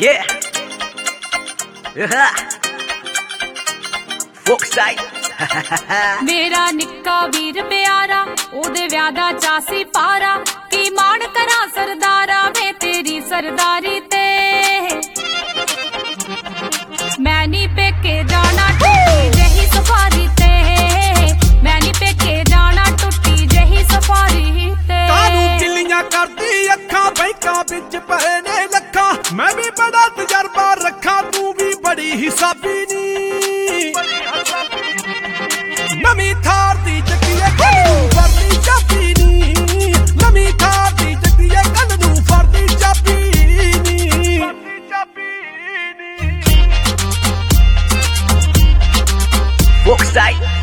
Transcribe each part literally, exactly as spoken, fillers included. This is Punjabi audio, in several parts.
Yeah. Folkside. मेरा निक्का वीर प्यारा ओदे विआह दा चासी पारा की मान करा सरदारा मैं तेरी सरदारी ते मैं नी पेके जाना टुटी जही सफारी ते मैं नी पेके जाना टुटी जही सफारी ते कानू चिल्लियां करदी अखां बैंकां विच पए ने लखां मैं भी बड़ा तजर्बा रखा तू भी बड़ी हिसाबी नी नमी थार दी जग्गिए कल नूं फरदी चाबी नी नमी थार दी जग्गिए कल नूं फरदी चाबी नी Folkside.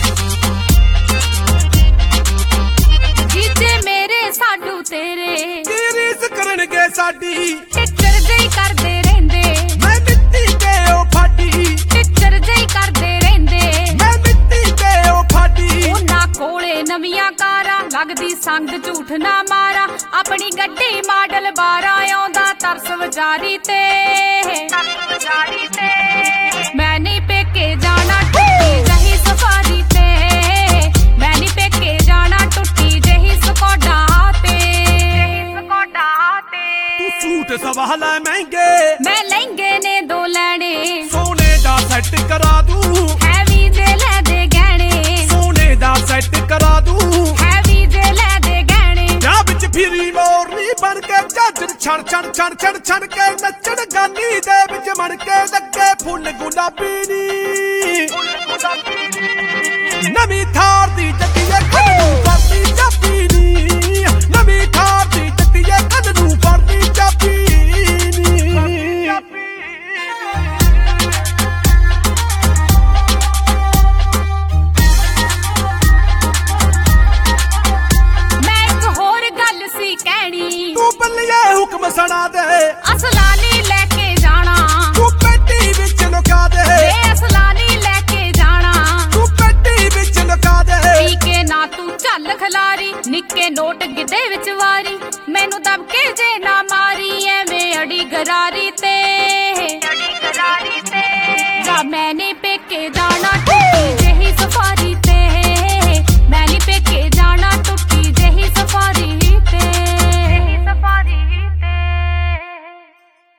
जीते मेरे साडू तेरे की रीस करनगे साडी टिचर जई करदे रहिंदे मैं मिट्टी ते ओ फाडी टिचर जई करदे रहिंदे मैं मिट्टी ते ओ फाडी ਉਹਨਾਂ ਕੋਲੇ ਨਵੀਆਂ ਕਾਰਾਂ ਲੱਗਦੀ ਸੰਗ ਝੂਠ ਨਾ ਮਾਰਾ ਆਪਣੀ ਗੱਡੀ ਮਾਡਲ ਬਾਰਾਂ ਆਉਂਦਾ ਤਰਸ ਵਿਚਾਰੀ ਤੇ ਤਰਸ ਵਿਚਾਰੀ ਤੇ ਮੈਂ ਨਹੀਂ ਪੇਕੇ ਜਾਣਾ ਟੁੱਟੀ ਜਹੀ ਸਫਾਰੀ ਤੇ ਮੈਂ ਨਹੀਂ ਪੇਕੇ ਜਾਣਾ ਟੁੱਟੀ ਜਹੀ ਸਕੋਡਾ ਤੇ ਸਕੋਡਾ ਤੇ ਤੂੰ ਸੂਟ ਸਵਾ ਲੈ ਮਹਿੰਗੇ ਮੈਂ ਲਹਿੰਗੇ ਨੇ ਦੋ ਲੈਣੇ ਸੋਨੇ ਦਾ ਸੈੱਟ ਕਰਾ ਦੂੰ ਹੈਵੀ ਦੇ ਲੈ ਦੇ ਗਹਿਣੇ ਸੋਨੇ ਦਾ ਸੈੱਟ ਕਰਾ ਦੂੰ ਹੈਵੀ ਦੇ ਲੈ ਦੇ ਗਹਿਣੇ ਵਿਆਹ ਵਿੱਚ ਫਿਰੀ ਮੋਰਨੀ ਬਣ ਕੇ ਝਾਂਜਰ ਛਣ ਛਣ ਛਣ ਛਣ ਛਣ ਕੇ ਨੱਚਣ ਗਾਨੀ ਦੇ ਵਿੱਚ ਮਣ ਕੇ ਲੱਗੇ ਫੁੱਲ ਗੁਲਾਬੀ ਨੀ ਨਵੀਂ ਥਾਰ ਦੀ ਜੱਟੀਏ ਕੱਲ ਨੂੰ ਫਰਦੀ ਚਾਬੀ ਨੀ ਨਵੀਂ ਥਾਰ ਦੀ ਜੱਟੀਏ ਕੱਲ ਨੂੰ ਫਰਦੀ ਚਾਬੀ ਨੀ ਮੈਂ ਇੱਕ ਹੋਰ ਗੱਲ ਸੀ ਕਹਿਣੀ ਤੂੰ ਬੱਲੀਏ ਹੁਕਮ ਸੁਣਾ ਦੇ ਅਸਲਾ ਨੀ ਲੈ ਕੇ ਜਾਣਾ ਤੂੰ ਪੇਟੀ ਵਿੱਚ ਲੁਕਾ ਦੇ ਵੇ ਅਸਲਾ ਨੀ ਲੈ ਕੇ ਜਾਣਾ ਤੂੰ ਪੇਟੀ ਵਿੱਚ ਲੁਕਾ ਦੇ ਪੀ ਕੇ ਨਾ ਤੂੰ ਝੱਲ ਖਲਾਰੀ ਨਿੱਕੇ ਨੋਟ ਗਿੱਧੇ ਵਿੱਚ ਵਾਰੀ ਮੈਨੂੰ ਦਬਕੇ ਜੇ ਨਾ ਮਾਰੀ ਐਵੇਂ ਅੜੀ ਗਰਾਰੀ ਤੇ ਅੜੀ ਗਰਾਰੀ ਤੇ ਜਾ ਮੈਂ ਨੀ ਪੇਕੇ ਜਾਣਾ